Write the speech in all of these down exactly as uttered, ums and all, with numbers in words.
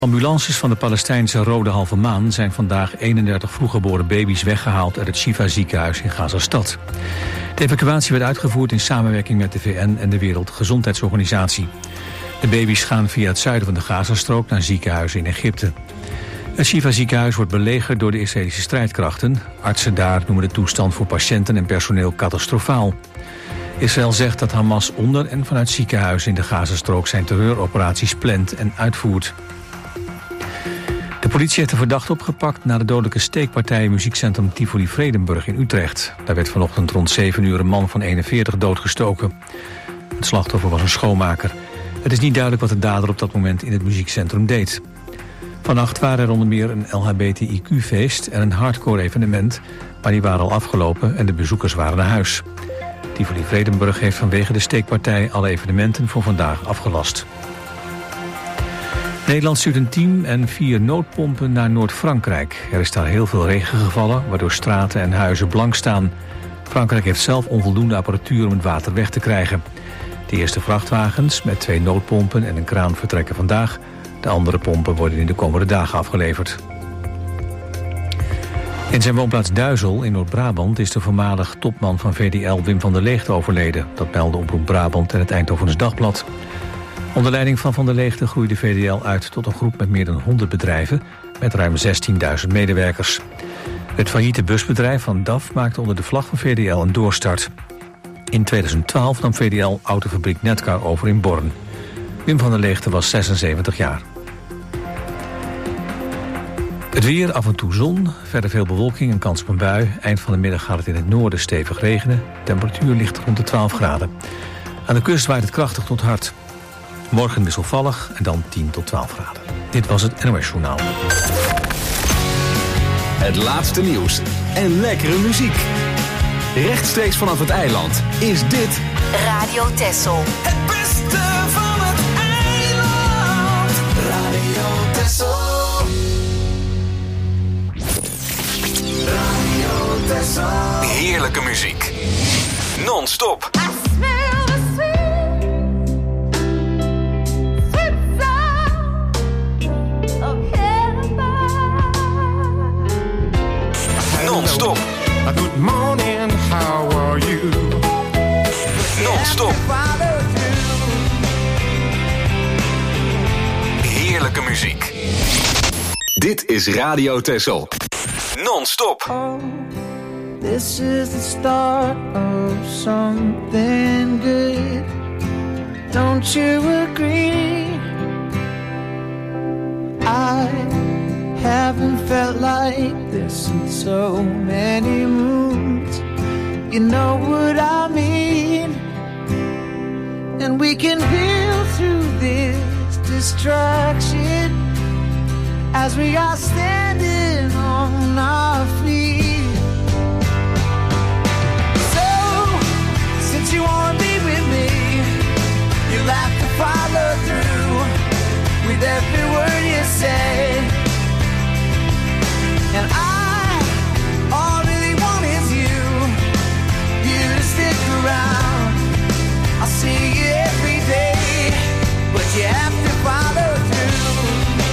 Ambulances van de Palestijnse Rode Halve Maan zijn vandaag eenendertig vroeggeboren baby's weggehaald uit het Shifa ziekenhuis in Gazastad. De evacuatie werd uitgevoerd in samenwerking met de V N en de Wereldgezondheidsorganisatie. De baby's gaan via het zuiden van de Gazastrook naar ziekenhuizen in Egypte. Het Shifa ziekenhuis wordt belegerd door de Israëlische strijdkrachten. Artsen daar noemen de toestand voor patiënten en personeel catastrofaal. Israël zegt dat Hamas onder en vanuit ziekenhuizen in de Gazastrook zijn terreuroperaties plant en uitvoert. De politie heeft de verdachte opgepakt na de dodelijke steekpartij in muziekcentrum Tivoli Vredenburg in Utrecht. Daar werd vanochtend rond zeven uur een man van eenenveertig doodgestoken. Het slachtoffer was een schoonmaker. Het is niet duidelijk wat de dader op dat moment in het muziekcentrum deed. Vannacht waren er onder meer een L H B T I Q-feest en een hardcore evenement, maar die waren al afgelopen en de bezoekers waren naar huis. Tivoli Vredenburg heeft vanwege de steekpartij alle evenementen voor vandaag afgelast. Nederland stuurt een team en vier noodpompen naar Noord-Frankrijk. Er is daar heel veel regen gevallen, waardoor straten en huizen blank staan. Frankrijk heeft zelf onvoldoende apparatuur om het water weg te krijgen. De eerste vrachtwagens met twee noodpompen en een kraan vertrekken vandaag. De andere pompen worden in de komende dagen afgeleverd. In zijn woonplaats Duizel in Noord-Brabant is de voormalig topman van V D L Wim van der Leegte overleden. Dat meldde Omroep Brabant en het Eindhovens Dagblad. Onder leiding van Van der Leegte groeide V D L uit tot een groep met meer dan honderd bedrijven met ruim zestienduizend medewerkers. Het failliete busbedrijf van D A F maakte onder de vlag van V D L een doorstart. In tweeduizend twaalf nam V D L autofabriek Netcar over in Born. Wim van der Leegte was zesenzeventig jaar. Het weer, af en toe zon, verder veel bewolking en kans op een bui. Eind van de middag gaat het in het noorden stevig regenen. Temperatuur ligt rond de twaalf graden. Aan de kust waait het krachtig tot hard. Morgen wisselvallig en dan tien tot twaalf graden. Dit was het N O S Journaal. Het laatste nieuws en lekkere muziek. Rechtstreeks vanaf het eiland is dit Radio Texel. Het beste van het eiland. Radio Texel. Radio Texel. heerlijke muziek. Non-stop. Non-stop. Good morning, how are you? Non-stop. Heerlijke muziek. Dit is Radio Texel. Non-stop. Oh, this is the start of something good. Don't you agree? I haven't felt like this in so many moons. You know what I mean? And we can build through this distraction as we are standing on our feet. So, since you wanna be with me, you'll have to follow through with every word you say. And I, all I really want is you, you to stick around. I'll see you every day, but you have to follow through.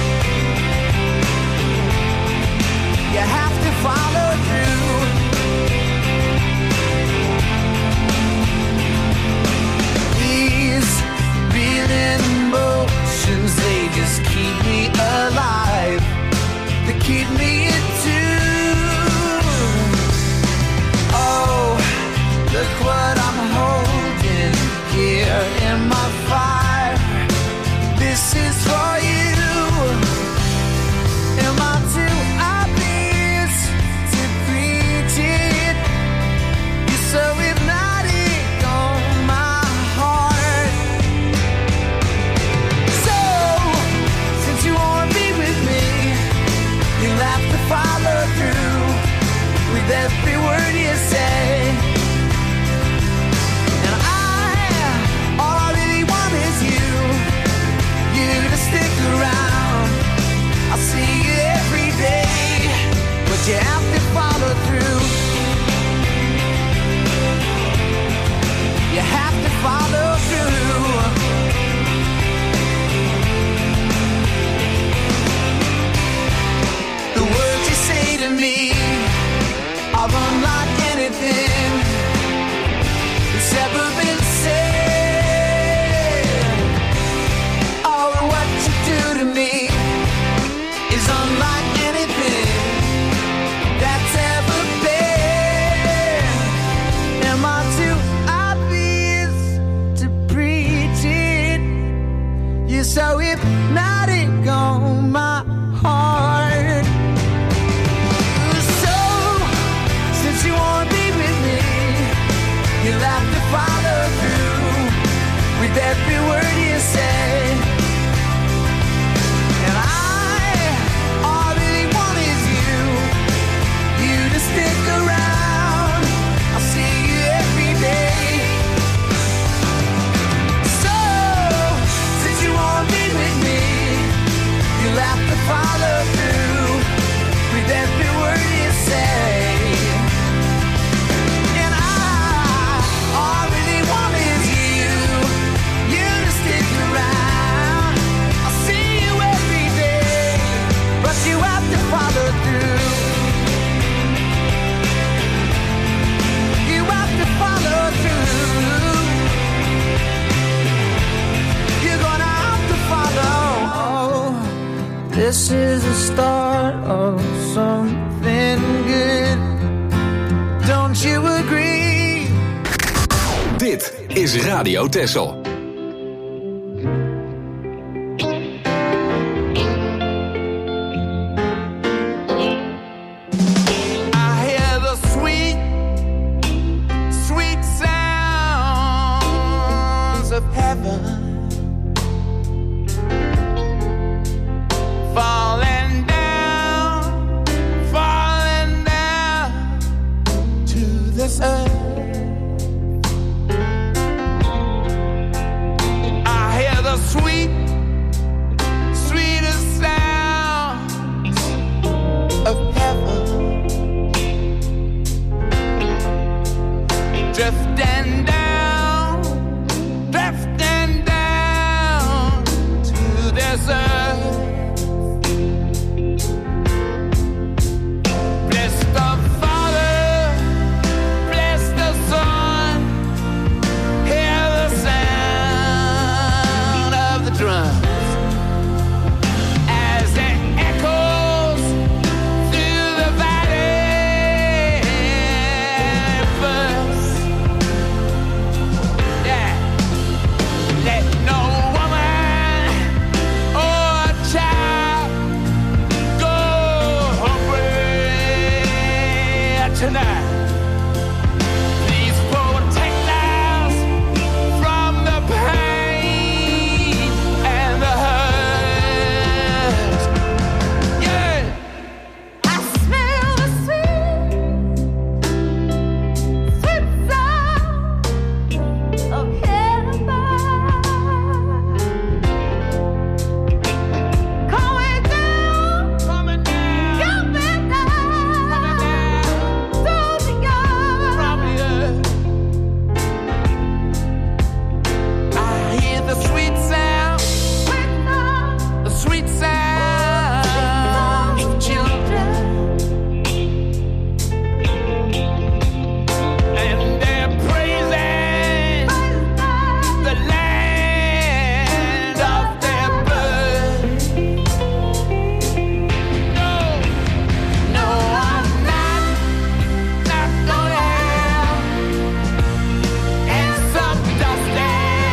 You have to follow through. These reeling emotions, they just keep me alive. They keep me in tune. every word you say. And I, all I really want is you, you to stick around. I'll see you every day. So, since you won't be with me, you'll have to follow through with every word you say. And I, all I really want is you, you to stick around. I'll see you every day, but you have to follow through. You have to follow through. You're gonna have to follow. This is the start of something good. Don't you agree? Dit is Radio Texel. I hear the sweet, sweet sounds of heaven falling down, falling down to this earth. I hear the sweet, sweetest sounds of heaven drifting down, drifting down to this earth. Bless the Father, bless the Son, hear the sound of the drums as it echoes through the valley first. Yeah. Let no woman or child go hungry tonight. Please protect us from the pain and the hurt. Yeah. I smell the sweet, sweet sound of heaven coming down, coming down, coming down, to the earth, from the earth. I hear the sweet sound, the sweet sound of children, and they're praising the land of their birth. No, no, I'm not, not gonna have in some dusty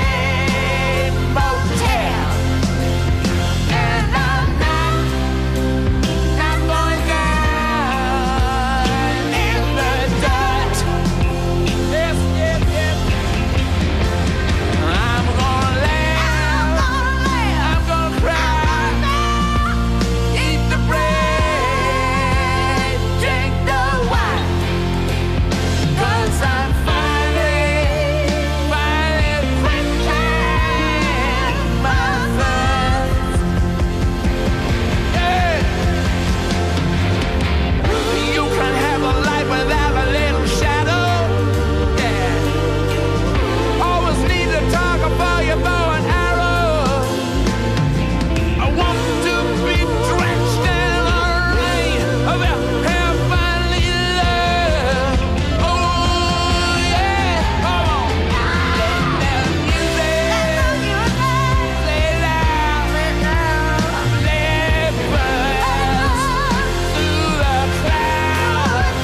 motel, and I'm not, not going down in the dirt. Yes, yes, yes. I'm gonna laugh, I'm gonna cry, eat the bread, drink the wine, 'cause I'm finally, finally quenching my thirst. Yeah. You can have a life without a little shadow. Yeah. Always need to talk about your bow and arrow. I want to be drenched in the rain of your heavenly love. Oh yeah, come on. Let the music play loud, let it burst through the clouds.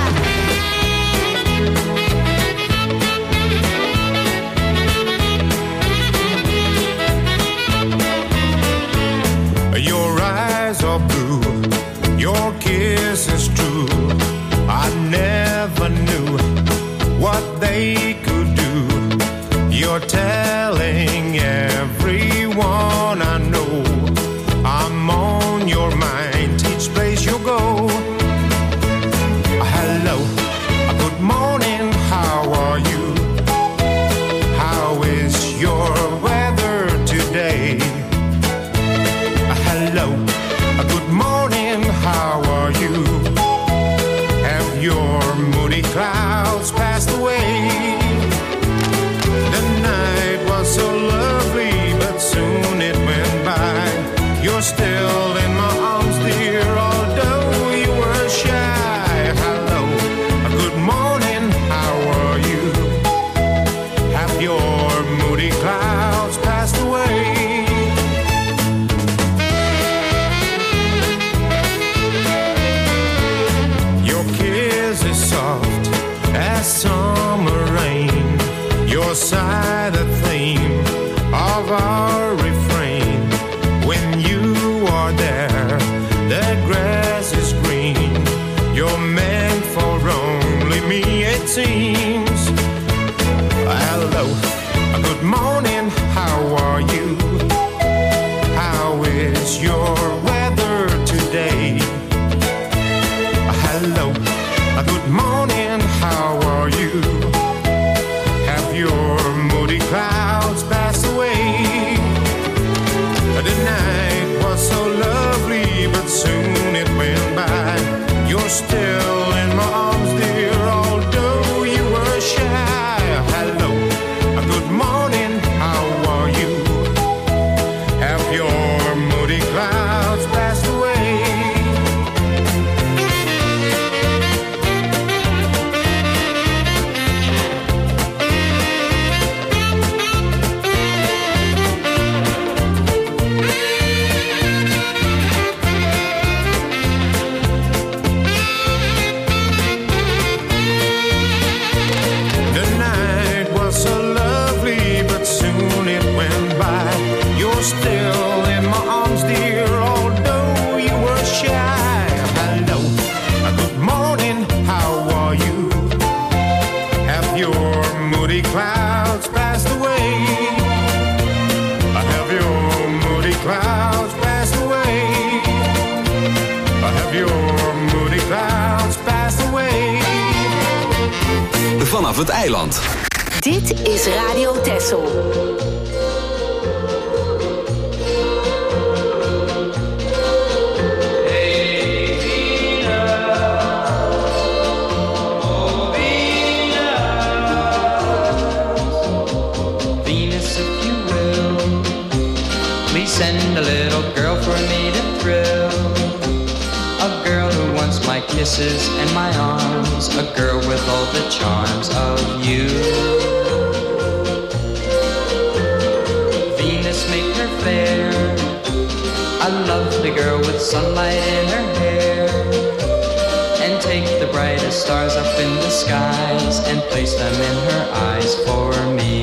Your eyes are blue, your kiss is true. I never knew what they could do. You're telling your mind each place you go. Hello, good morning, how are you? How is your weather today? Hello, good morning, how are you? Have your moody clouds passed away? The night was so lovely, but soon it went by. You're still in my arms, dear, although you were shy. Hello, good morning, how are you? Have your moody clouds passed away? Your kiss is soft as summer rain. Your sigh the theme of our refrain. When you are there, the grass is green. You're meant for only me, it seems. Hello, good morning, how are you? How is your weather today? Hello, good morning, how are you? Have your moody clouds passed away? The night was so lovely, but soon it went by. You're still in my arms, dear, although you were shy. Hello, good morning, how are you? Have your moody clouds passed away? Still in my arms, dear, although you were shy. Hello, good morning, how are you? Have your moody clouds passed away? Have your moody clouds passed away? Have your moody clouds passed away? Vanaf het eiland. Dit is Radio Texel. Send a little girl for me to thrill. A girl who wants my kisses and my arms. A girl with all the charms of you. Venus, make her fair. A lovely girl with sunlight in her hair. And take the brightest stars up in the skies and place them in her eyes for me.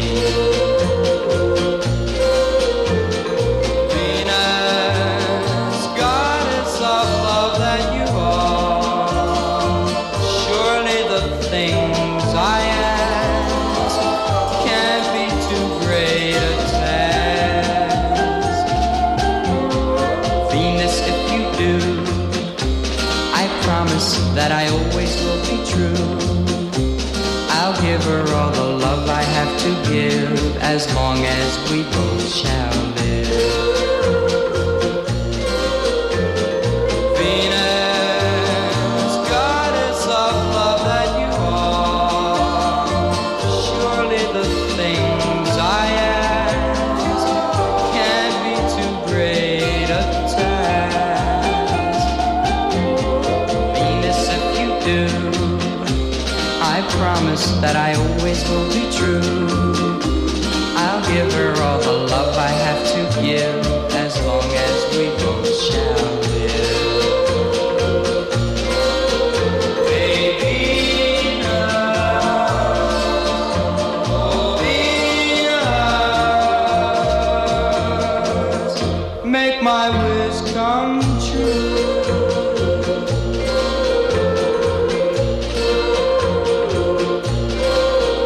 That I always will be true. I'll give her all the love I have to give, as long as we both shall live. Venus, goddess of love that you are, surely the things I ask can't be too great a task. I promise that I always will be true. I'll give her all the love I have to give, as long as we both shall live. Baby, oh Venus, make my wish come true.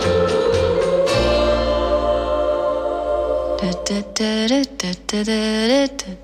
da da da da da da da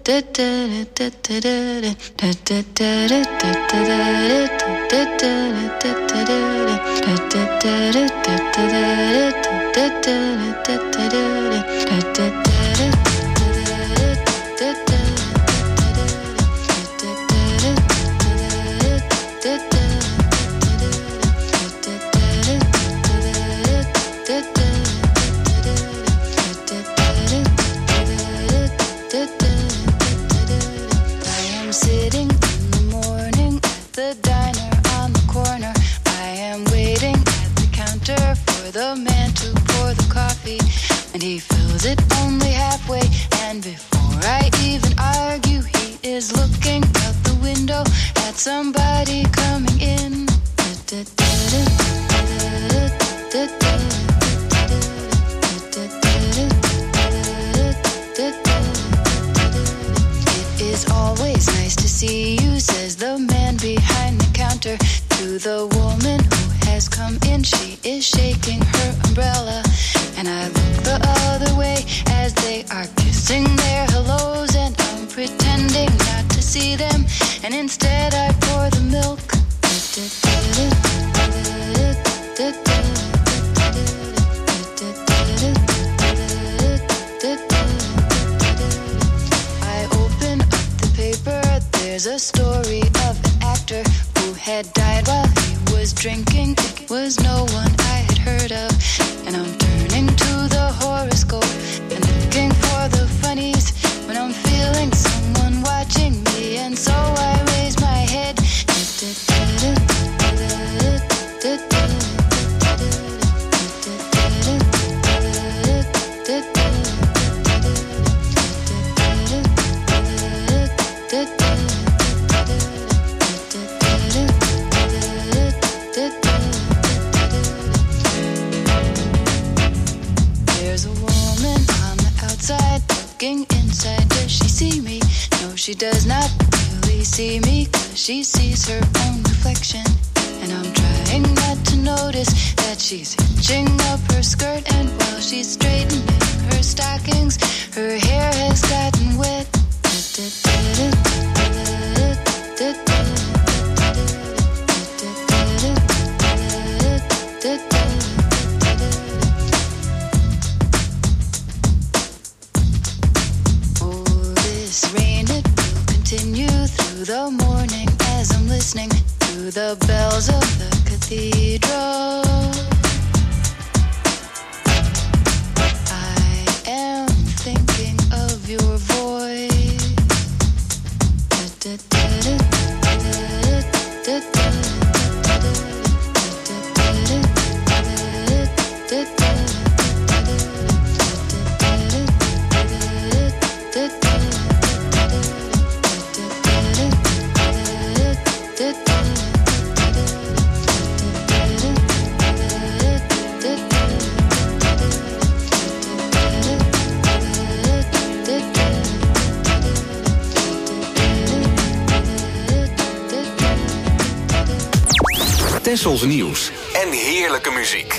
Tessels nieuws en heerlijke muziek.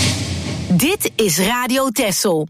Dit is Radio Tessel.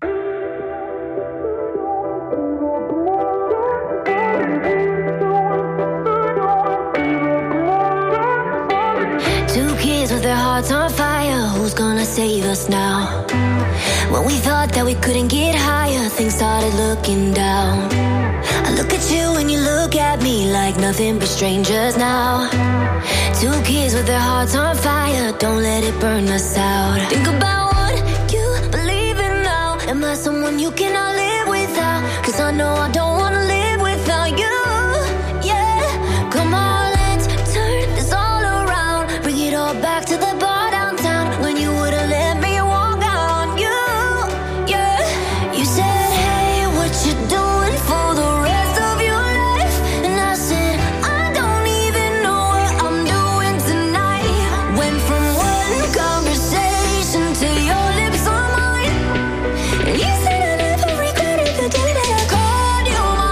Two kids with their hearts on fire. Who's gonna save us now? When we thought that we couldn't get higher, things started looking down. I look at you and you look at me like nothing but strangers now. Two kids with their hearts on fire, don't let it burn us out. Think about what you believe in now. Am I someone you cannot live without? Cause I know I don't wanna live without you. Yeah, come on, let's turn this all around. Bring it all back to the bar downtown when you would've let me walk out on you. Yeah, you said, hey, what you doing for the rest of your life? And I said, I don't even know what I'm doing tonight. Went from one conversation to your lips on mine. And you said I never regretted the day that I called you mine.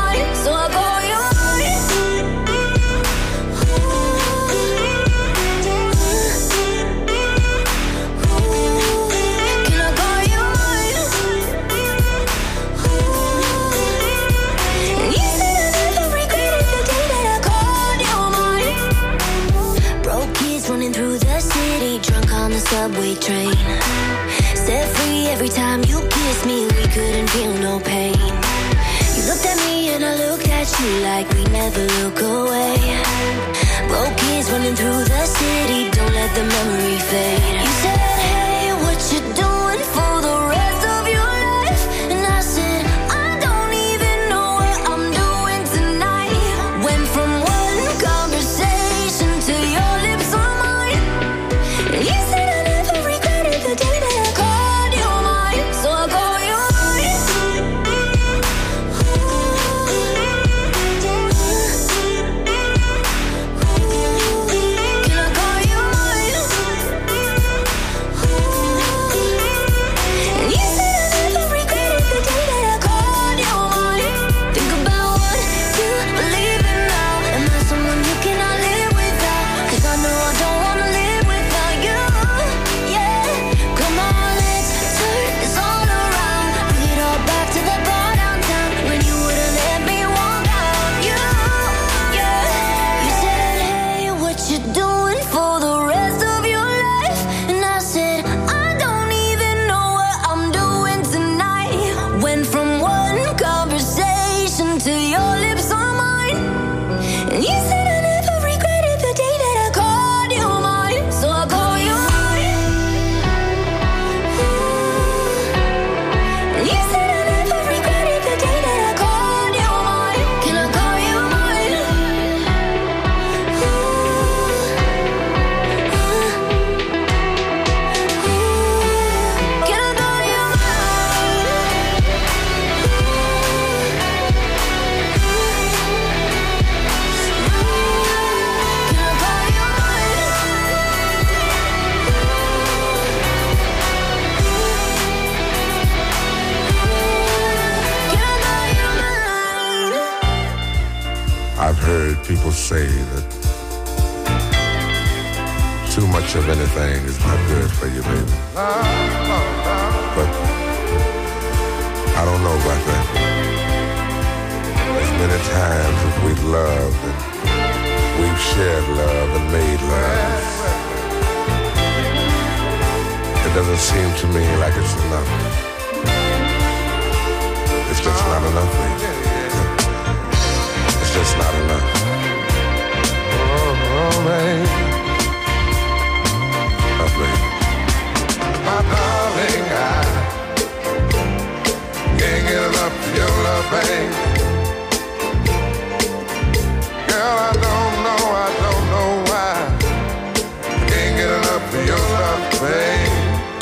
subway train. Set free every time you kiss me, we couldn't feel no pain. You looked at me and I looked at you like we never look away. Broke kids running through the city, don't let the memory fade. You said, hey, what you doing for the rest of your life? And I said, I don't even know what I'm doing tonight. Went from one conversation to your lips on mine. And you said I never regretted the day that I called you mine. So I call you mine. Can I call you mine? And you said I never regretted the day that I called you mine. Think about what you believe in now. Am I someone you cannot live without? 'Cause I know I don't wanna live without you. Yeah, come on, let's turn this all around. Bring it all back to the bar downtown when you wouldn't let me walk out. You, yeah, you said, hey, what you doing for the rest of your life? And I said, I don't even know what I'm doing tonight. Went from one conversation to your lips on mine. And you said I never regretted the day that I called you mine. So I call you mine. And you said I never regretted the day that I called you mine. Can I call you mine? Can I call you mine? Can I call you I've heard people say that too much of anything is not good for you, baby. But I don't know about that. As many times as we've loved and we've shared love and made love, it doesn't seem to me like it's enough. It's just not enough, baby. It's just not enough. Oh, oh baby. Oh, baby. My darling, I can't get enough of your love, baby. Girl, I don't know, I don't know why. I can't get enough of your love, baby.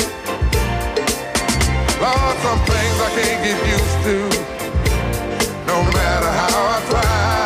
Lord, some things I can't get used to, no matter how I try.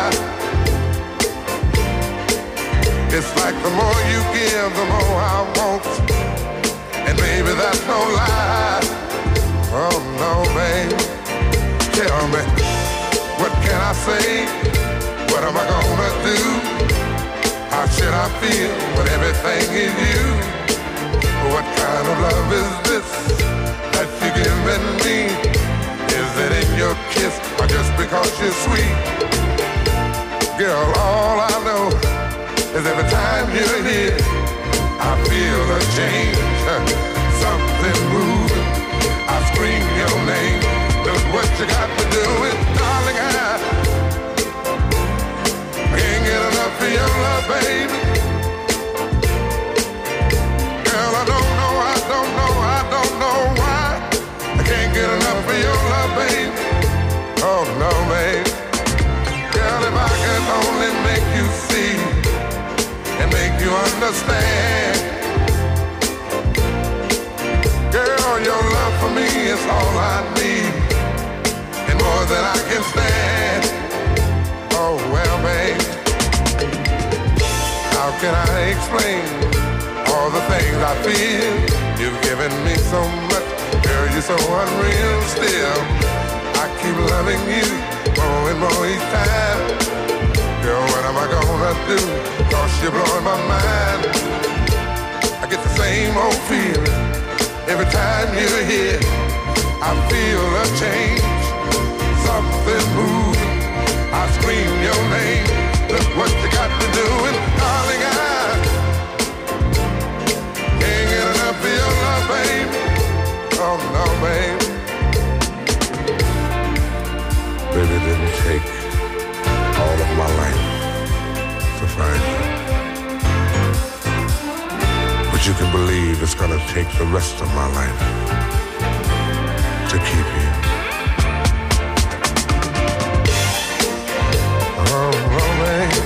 It's like the more you give, the more I want. And baby, that's no lie. Oh no, baby. Tell me, what can I say? What am I gonna do? How should I feel when everything is you? What kind of love is this that you're giving me? Is it in your kiss or just because you're sweet? Girl, all I know is every time you're here, I feel a change, something moving. I scream your name. Look what you got to do it, darling. I can't get enough of your love, baby. Girl, I don't know, I don't know, I don't know why I can't get enough of your love, baby. Oh no, baby. Girl, if I could only make you see and make you understand. Girl, your love for me is all I need, and more than I can stand. Oh well, babe, how can I explain all the things I feel? You've given me so much, girl, you're so unreal still. I keep loving you more and more each time. Girl, what am I gonna do? 'Cause you're blowing my mind. I get the same old feeling every time you're here. I feel a change, something moving. I scream your name. Look what you got to do, and darling, I can't get enough of But you can believe it's gonna take the rest of my life to keep you. Oh, oh, baby.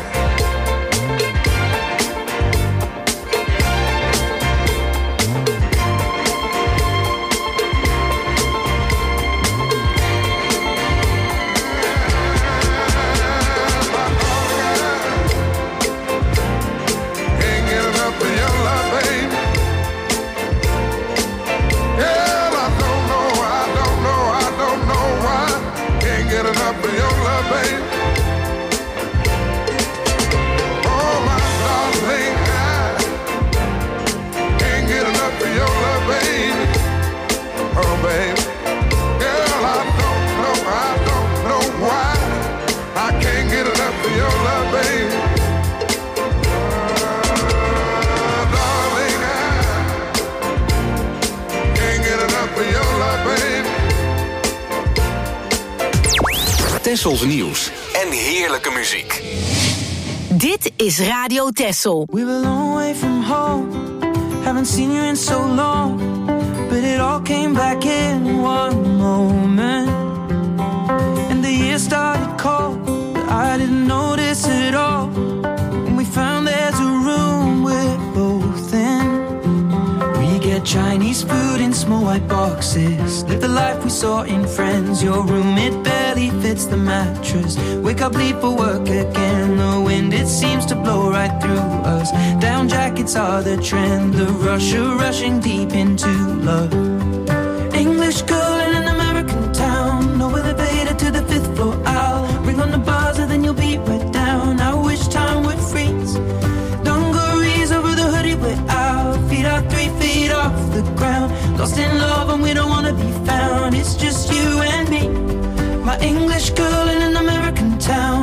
Tessels nieuws en heerlijke muziek. Dit is Radio Tessel. We were a long way from home, haven't seen you in so long, but it all came back in one moment. And the year started cold, but I didn't notice it all. And we found there's a room we're both in. We get Chinese food in small white boxes, live the life we saw in Friends. Your room, it barely fits the mattress. Wake up, leave for work again. The wind, it seems to blow right through us. Down jackets are the trend. The Russia rushing deep into love. English girl in an American town, no elevator to the fifth floor. I'll ring on the buzzer, then you'll be right down. I wish time would freeze. Dungarees over the hoodie, we're out. Feet are three feet off the ground. Lost in love and we don't wanna be found. It's just you and me, my English girl in an American town.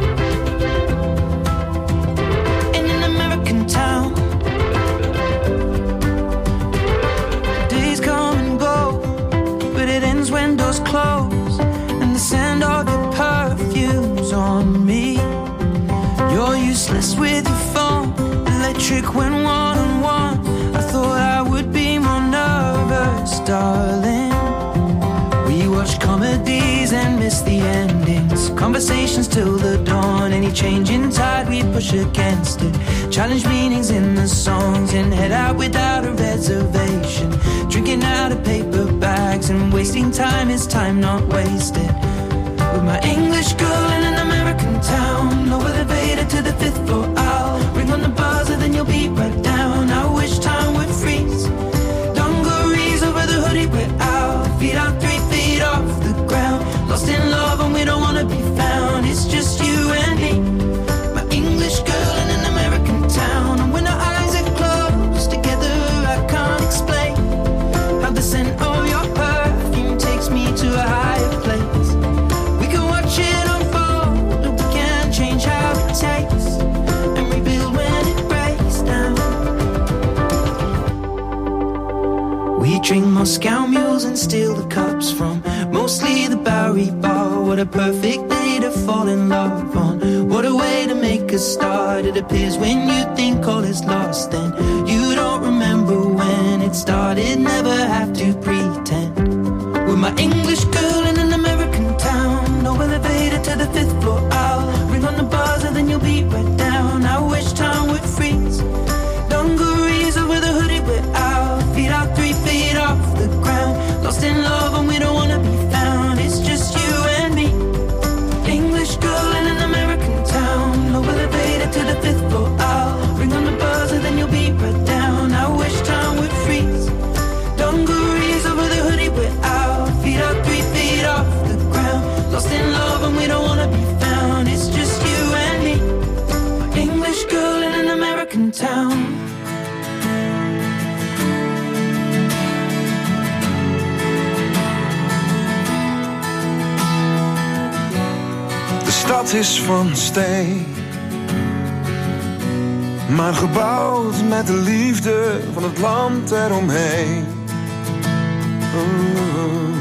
In an American town. Days come and go, but it ends when doors close, and the scent of your perfume's on me. You're useless with your phone, electric when one-on-one. I thought I would be more nervous, darling. We watch comedies and miss the endings. Conversations till the dawn. Any change in tide, we push against it. Challenge meanings in the songs and head out without a reservation. Drinking out of paper bags and wasting time is time not wasted. With my English girl in an American town, no elevator to the fifth floor. I'll ring on the buzzer, then you'll be right down. I wish time would freeze. Dungarees over the hoodie, we're out. Feet out three feet off the ground. Lost in love and we don't wanna be found. It's just you and me, my English girl in an American town. And when our eyes are closed together, I can't explain how the scent of your perfume takes me to a higher place. We can watch it unfold, or we can change how it tastes and rebuild when it breaks down. We drink Moscow mules and steal the cups from mostly the Bowery Bar. What a perfect day to fall in love on. What a way to make a start. It appears when you think all is lost, then you don't remember when it started. Never have to pretend. With my English girl in an American town, no elevator to the fifth floor. I'll ring on the buzzer, then you'll be right down. I wish time would freeze. Dungarees over the hoodie, we're out. Feet out three feet off the ground. Lost in love and we don't wanna be found. It's just you and me, English girl in an American town. No elevator to the fifth floor. I'll ring on the buzzer, then you'll be right down. I wish time would freeze. Dungarees over the hoodie, we're out. Feet out three feet off the ground. Lost in love and we don't wanna be found. It's just you and me, my English girl in an American town. De stad is van steen, maar gebouwd met de liefde van het land eromheen. Oh.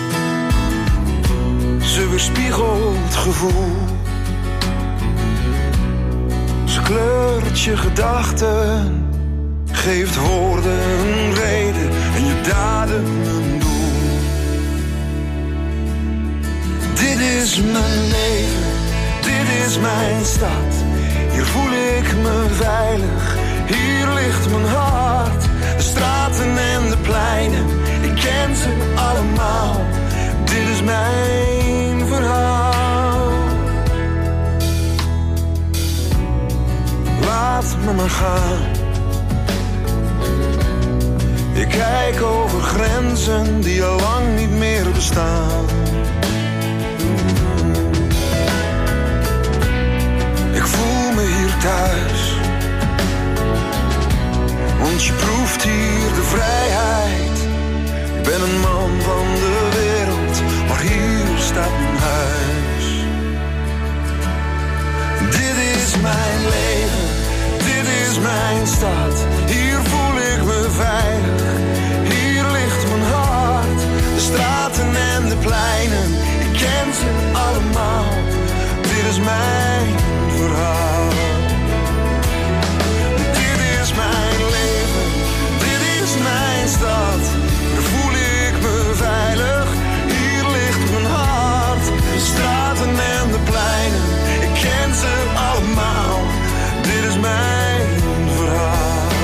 Ze weerspiegelt gevoel, ze kleurt je gedachten, geeft woorden een reden en je daden een doel. Dit is mijn leven, dit is mijn stad. Hier voel ik me veilig, hier ligt mijn hart. De straten en de pleinen, ik ken ze allemaal. Dit is mijn verhaal. Laat me maar gaan. Ik kijk over grenzen die al lang niet meer bestaan. Ik voel me hier thuis, want je proeft hier de vrijheid. Ik ben een man van de wereld, maar hier staat mijn huis. Dit is mijn leven, dit is mijn stad. Hier voel ik me veilig, hier ligt mijn hart. De straten en de pleinen, ik ken ze allemaal. Dit is mijn verhaal. Dit is mijn leven, dit is mijn stad. Hier voel ik me veilig, hier ligt mijn hart. De straten en de pleinen, ik ken ze allemaal. Dit is mijn verhaal.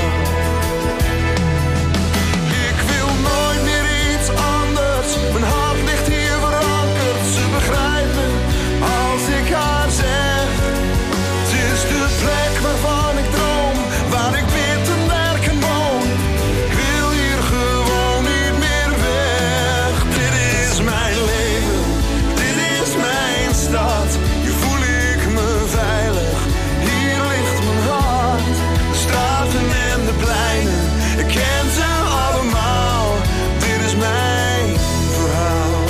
Ik wil nooit meer iets anders. Mijn hart ligt hier verankerd. Ze begrijpt me als ik haar zeg. Het is de plek waarvan ik droom, waar ik bid en werk en woon. Ik wil hier gewoon niet meer weg. Dit is mijn leven, dit is mijn stad. Hier voel ik me veilig, hier ligt mijn hart. De straten en de pleinen, ik ken ze allemaal. Dit is mijn verhaal.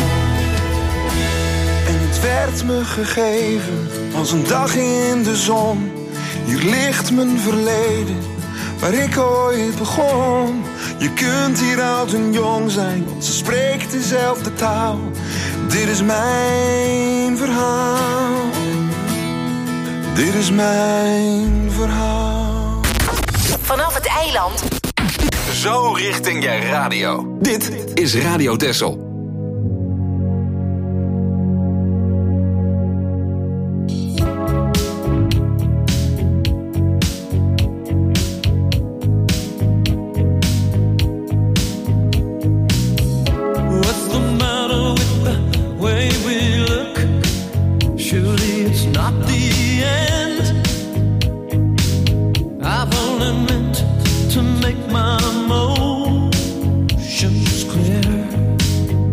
En het werd me gegeven als een dag in de zon. Hier ligt mijn verleden, waar ik ooit begon. Je kunt hier oud en jong zijn, want ze spreekt dezelfde taal. Dit is mijn verhaal. Dit is mijn verhaal. Vanaf het eiland. Zo richting je radio. Dit is Radio Texel. What's the matter with the way we look? Surely it's not the end. I've only meant to make my motions clear.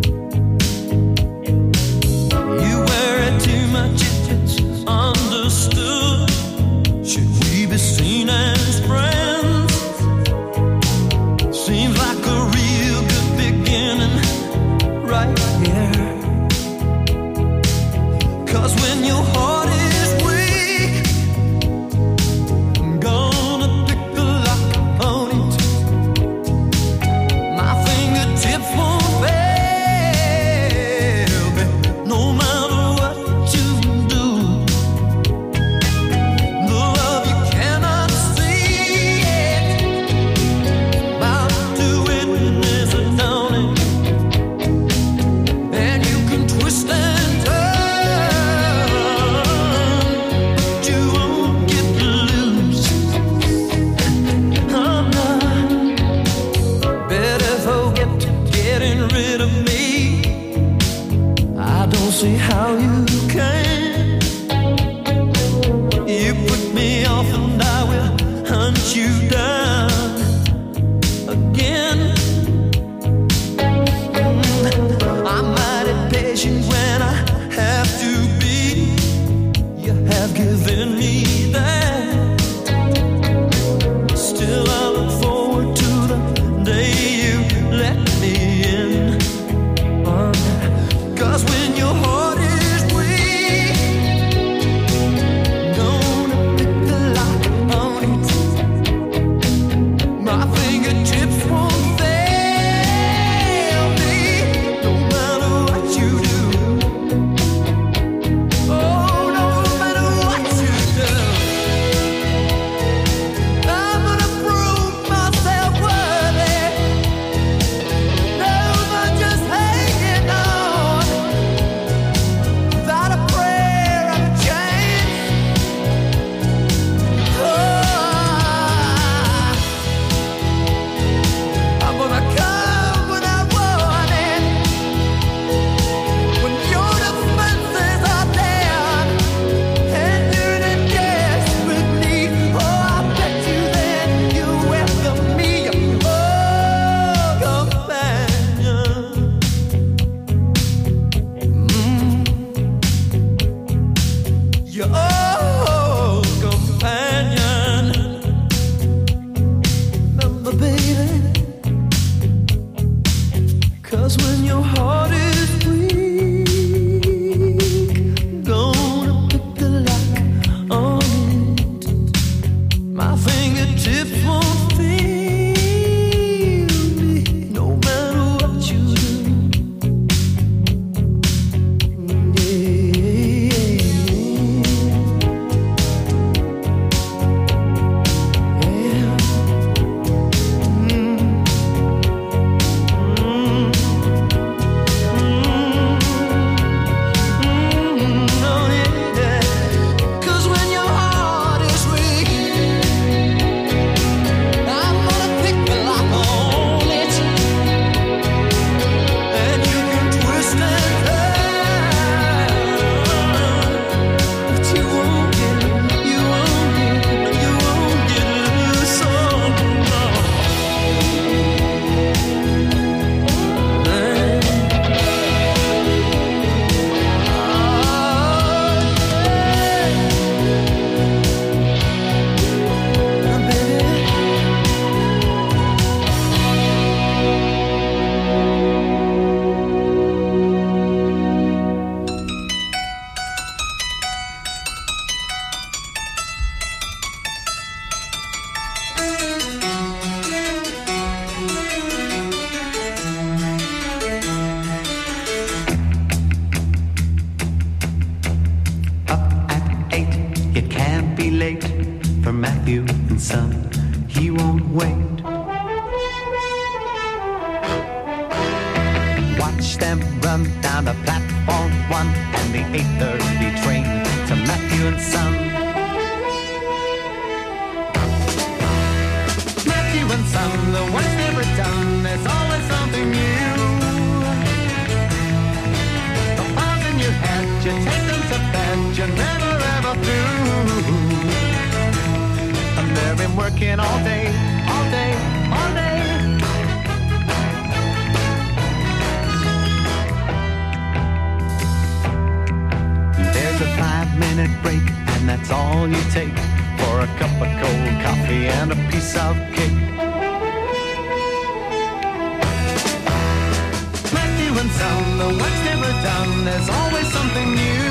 for Matthew and Son. He won't wait. Watch them run down the platform one and the eight thirty train to Matthew and Son. Matthew and Son, the work's never done. There's always something new. The files in your head, you take them to bed. You're never ever through. And they've been working all day, all day, all day. There's a five-minute break, and that's all you take for a cup of cold coffee and a piece of cake. Matthew and Son, the work's never done. There's always something new.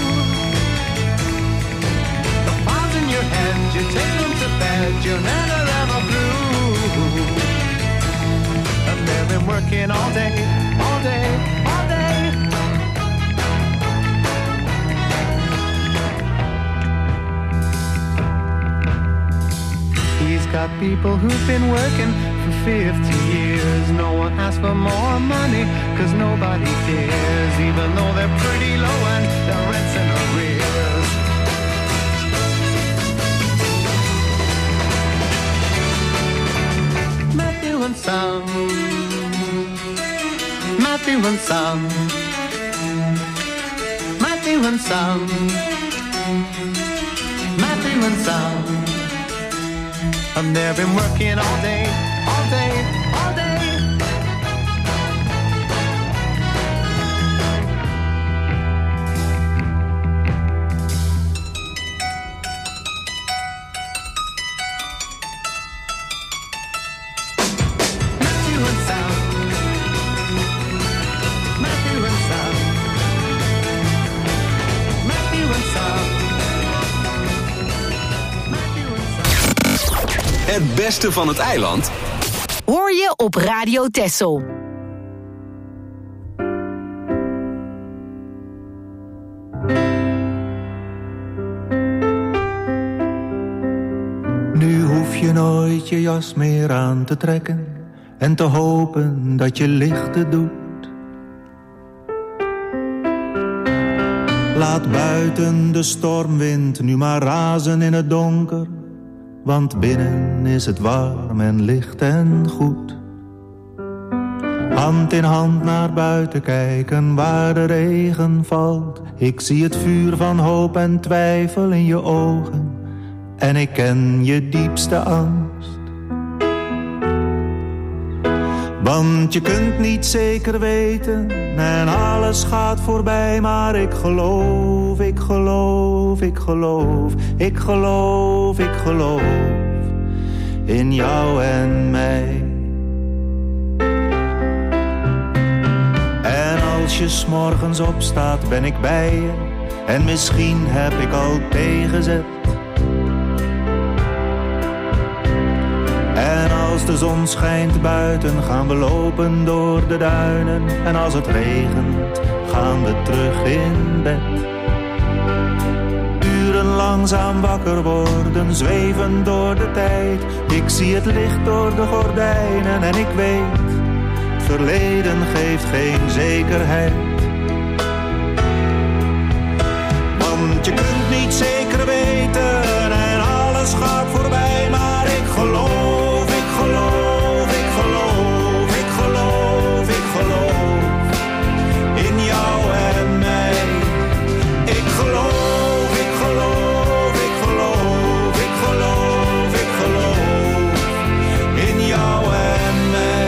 The files in your head, you take them to bed. You're never ever through. And they've been working all day, all day, all day. He's got people who've been working for fifty years. No one asks for more money, cause nobody cares. Even though they're pretty low and their rent's in arrears. Matthew and Son, Matthew and Son, Matthew and Son, Matthew and Son. And they've been working all day, all day, all day. Matthew and Son, Matthew and Son, Matthew and Son. Het beste van het eiland hoor je op Radio Texel. Nu hoef je nooit je jas meer aan te trekken en te hopen dat je lichten doet. Laat buiten de stormwind nu maar razen in het donker. Want binnen is het warm en licht en goed. Hand in hand naar buiten kijken waar de regen valt. Ik zie het vuur van hoop en twijfel in je ogen. En ik ken je diepste angst. Want je kunt niet zeker weten en alles gaat voorbij. Maar ik geloof, ik geloof, ik geloof, ik geloof, ik geloof in jou en mij. En als je 's morgens opstaat ben ik bij je. En misschien heb ik al tegenzet. En als de zon schijnt buiten gaan we lopen door de duinen. En als het regent gaan we terug in bed. Uren langzaam wakker worden, zweven door de tijd. Ik zie het licht door de gordijnen en ik weet, het verleden geeft geen zekerheid. Want je kunt niet zeker weten en alles gaat voorbij. Maar ik geloof, ik geloof, ik geloof, ik geloof, ik geloof in jou en mij. Ik geloof, ik geloof, ik geloof, ik geloof, ik geloof in jou en mij.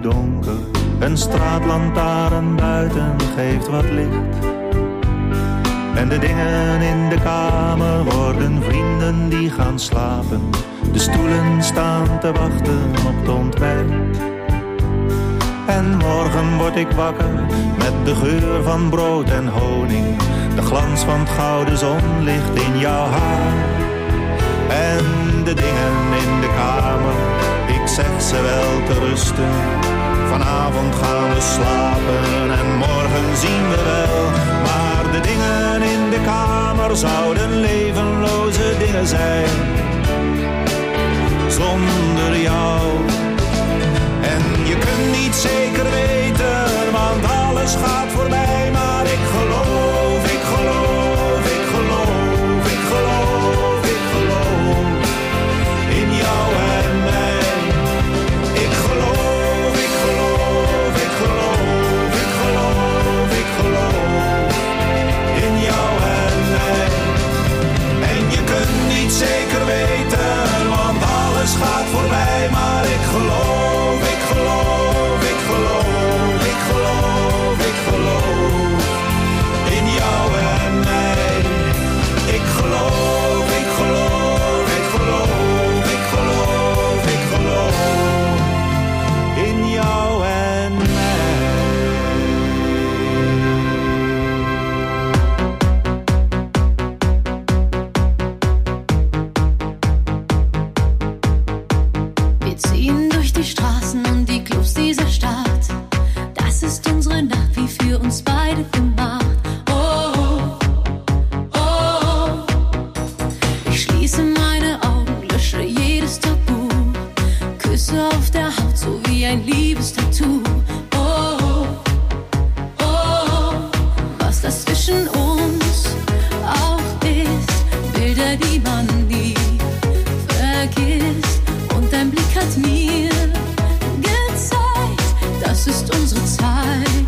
donker. Een straatlantaarn buiten geeft wat licht. En de dingen in de kamer worden vrienden die gaan slapen. De stoelen staan te wachten op het ontbijt. En morgen word ik wakker met de geur van brood en honing. De glans van het gouden zonlicht in jouw haar. En de dingen in de kamer, ik zeg ze wel te rusten. Vanavond gaan we slapen en morgen zien we wel. Maar de dingen in de kamer zouden levenloze dingen zijn. Zonder jou. En je kunt niet zeker weten, want alles gaat voorbij. Maar ik geloof, ik geloof, ik geloof, ik geloof, ik geloof in jou en mij. Ik geloof, ik geloof, ik geloof, ik geloof, ik geloof in jou en mij. En je kunt niet zeker weten, want alles gaat voorbij. Maar ik geloof, ik geloof, ik geloof, ik geloof, ik geloof in jou en mij. Ik geloof, ik geloof, ik geloof, ik geloof, ik geloof in jou en mij. Wir ziehen durch die Straßen und die Clubs dieser Stadt. Das ist unsere Nacht, wie für uns beide gemacht. Oh, oh, oh. Ich schließe meine Augen, lösche jedes Tabu. Küsse auf der Haut, so wie ein Liebestattoo. Oh, oh, oh. Was das zwischen uns auch ist, Bilder, die man nie vergisst. Und dein Blick hat mir gezeigt, das ist unsere Zeit.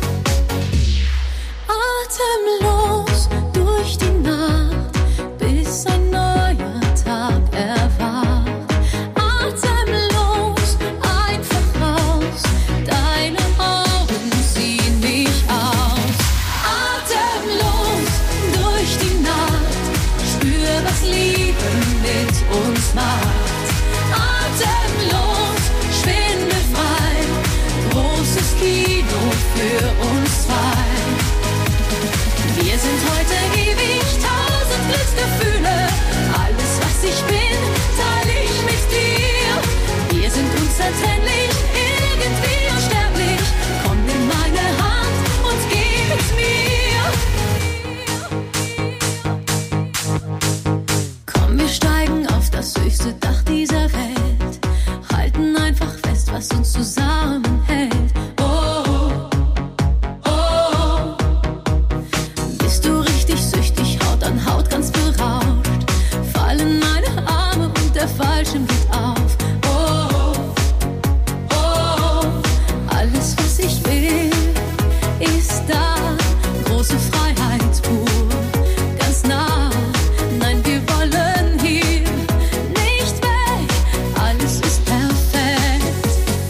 Atemlos durch die Nacht, bis ein neuer Tag erwacht. Atemlos, einfach raus, deine Augen ziehen mich aus. Atemlos durch die Nacht, spür, was Liebe mit uns macht. Atemlos, schwindelfrei, großes Kino für uns zwei. Wir sind heute ewig, tausend Glücksgefühle. Alles, was ich bin, teile ich mit dir. Wir sind unzertrennlich, irgendwie unsterblich. Komm in meine Hand und geh mit mir. Komm, wir steigen auf das höchste Dach dieser Welt. Halten einfach fest, was uns zusammenhält. Oh, oh, oh. Bist du richtig süchtig, Haut an Haut ganz berauscht. Fallen meine Arme und der Fallschirm geht auf. Oh, oh, oh. Alles, was ich will, ist da. Große Freiheit pur, ganz nah. Nein, wir wollen hier nicht weg. Alles ist perfekt.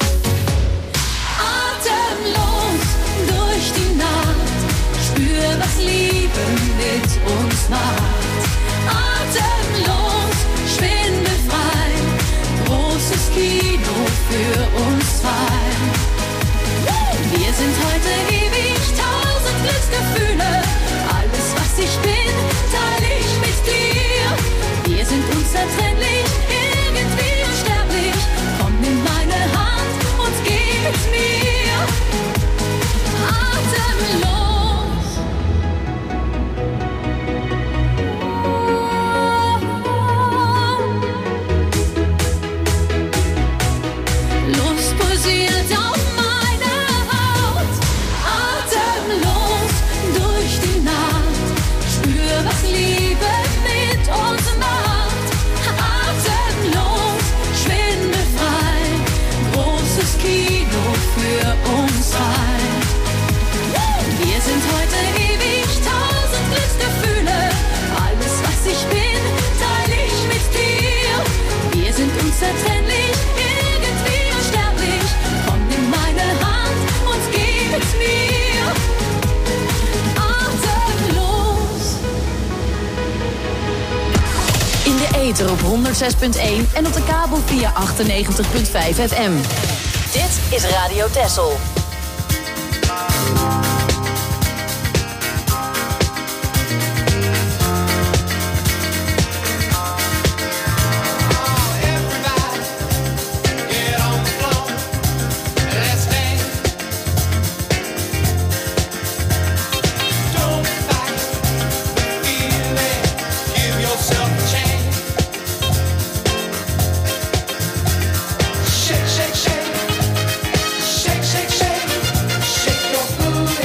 Atemlos durch die Nacht, spür, was Liebe mit uns macht. Atemlos, schwindelfrei, großes Kino für uns zwei. Wir sind heute ewig, tausend Glücksgefühle. Alles, was ich bin, teile ich mit dir. Wir sind unzertrennlich, irgendwie unsterblich. Komm in meine Hand und geh mit mir. Atemlos. Lust pulsiert auf meiner Haut. Atemlos durch die Nacht, spür, was Liebe mit uns macht. Atemlos, schwindelfrei, großes Kino für uns zwei. Wir sind heute ewig, tausend Glücksgefühle. Alles, was ich bin, teile ich mit dir. Wir sind unzertrennlich, irgendwie unsterblich. Komm in ether op honderd zes punt één en op de kabel via achtennegentig punt vijf F M. Dit is Radio Texel. Shake, shake, shake, shake, shake, shake, shake your booty.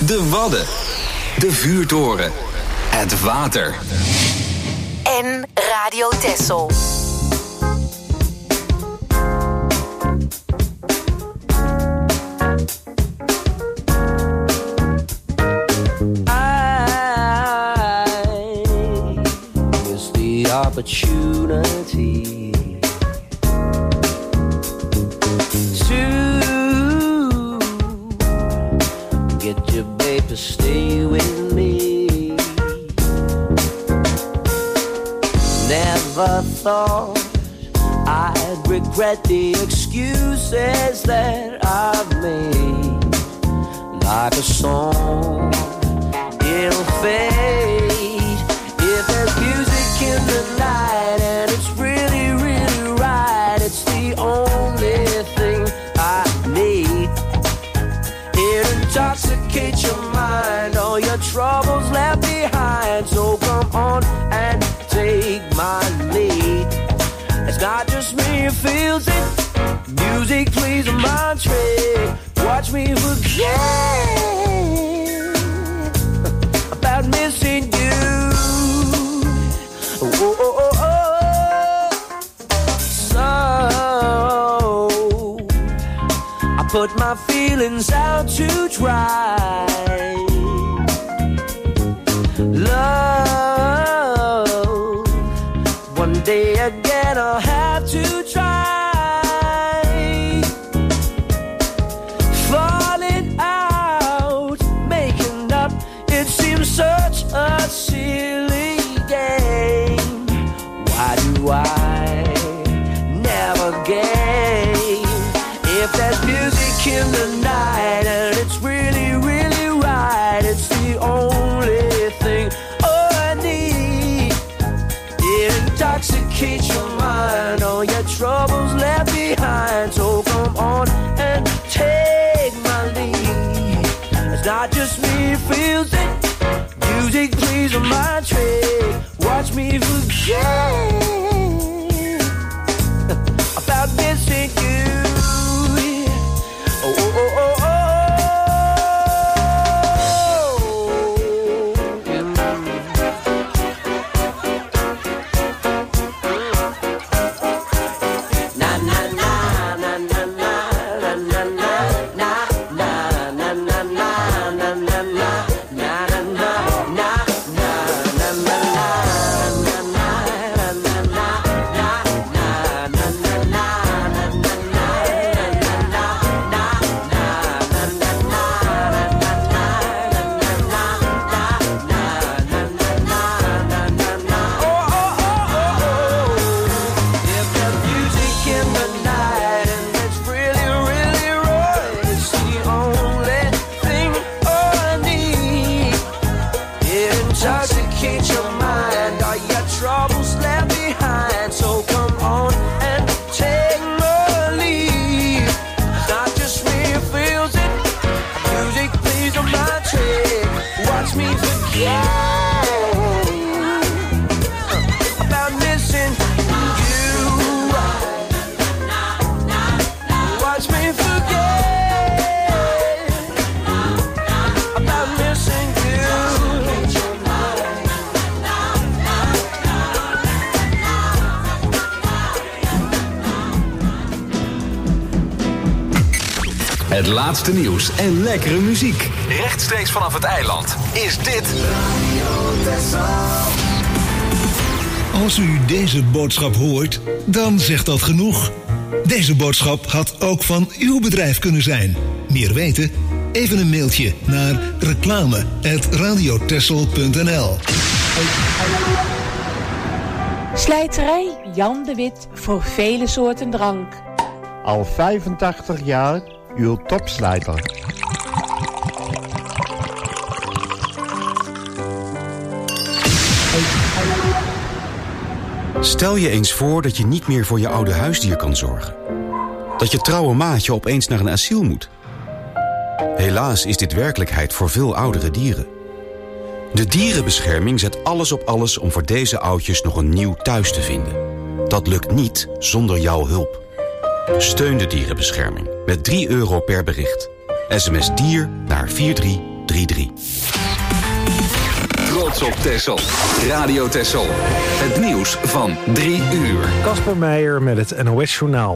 De Wadden. De vuurtoren. Het water. En Radio Texel. Opportunity to get your babe to stay with me. Never thought I'd regret the excuses that I've made. Like a song, it'll fade if there's music in the night and it's really, really right. It's the only thing I need. It intoxicates your mind, all your troubles left behind. So come on and take my lead. It's not just me who feels it. Music plays a mind trick. Watch me forget about missing you. Oh, oh, oh, oh. So I put my feelings out to dry. Love, one day again I'll have to try. Falling out, making up, it seems such a silly game. Why do I never gain? If there's music in the night and it's really, really right, it's the only thing I need. It intoxicates your mind, all your troubles left behind. So come on and take my lead. It's not just me who feels it. Music plays on my trick. Watch me forget about missing you. Oh, oh, oh, oh, oh. Na na na na na na na na na na na na na na na na. Het laatste nieuws en lekkere muziek. Rechtstreeks vanaf het eiland is dit Als u deze boodschap hoort, dan zegt dat genoeg. Deze boodschap had ook van uw bedrijf kunnen zijn. Meer weten? Even een mailtje naar reclame at radiotessel punt n l. Slijterij Jan de Wit voor vele soorten drank. Al vijfentachtig jaar uw topslijter. Stel je eens voor dat je niet meer voor je oude huisdier kan zorgen. Dat je trouwe maatje opeens naar een asiel moet. Helaas is dit werkelijkheid voor veel oudere dieren. De dierenbescherming zet alles op alles om voor deze oudjes nog een nieuw thuis te vinden. Dat lukt niet zonder jouw hulp. Steun de dierenbescherming met drie euro per bericht. S M S dier naar vier drie drie drie. Trots op Texel. Radio Texel. Het nieuws van drie uur. Kasper Meijer met het N O S Journaal.